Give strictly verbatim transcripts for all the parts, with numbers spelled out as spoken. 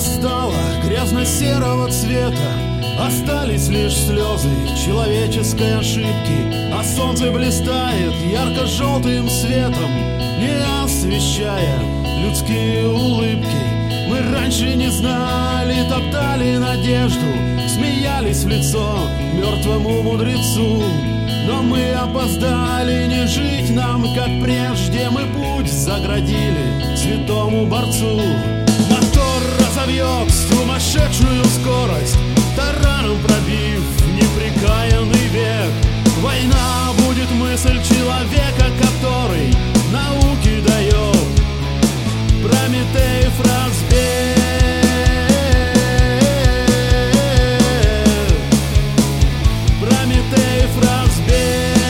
стало грязно-серого цвета, остались лишь слезы человеческой ошибки, а солнце блистает ярко-желтым светом, не освещая людские улыбки. Мы раньше не знали, топтали надежду, смеялись в лицо мертвому мудрецу. Но мы опоздали, не жить нам, как прежде. Мы путь заградили святому борцу. Мотор разовьет сумасшедшую скорость, тараном пробив непрекаянный век. Война будет мысль человека, который науке дает Прометеев разбег. Прометеев разбег.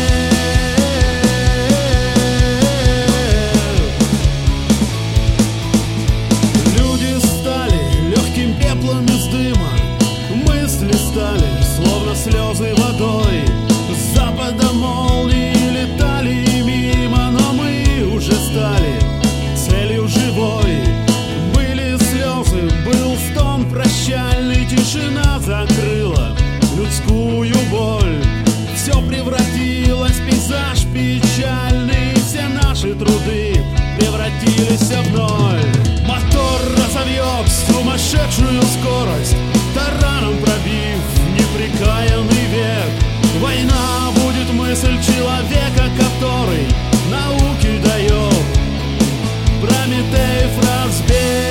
Люди стали легким пеплом из дыма, мысли стали словно слезы водой. С запада молнии летали мимо, но мы уже стали целью живой. Были слезы, был стон прощальный, тишина закрыла людскую боль. Все превратилось в пейзаж печальный, все наши труды превратились в ноль. Мотор разовьет сумасшедшую скорость, тараном пробив непрекаянный век. Война будет мысль человека, который науке дает Прометеев разбег.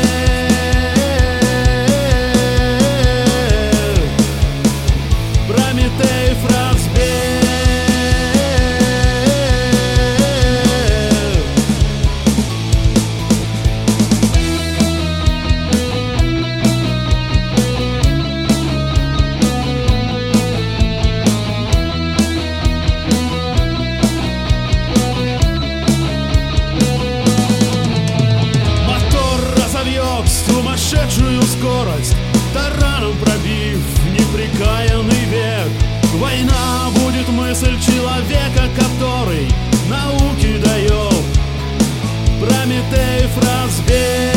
Прометеев разбег. Сумасшедшую скорость, тараном пробив непрекаянный век. Война будет мысль человека, который науке дает Прометеев разбег.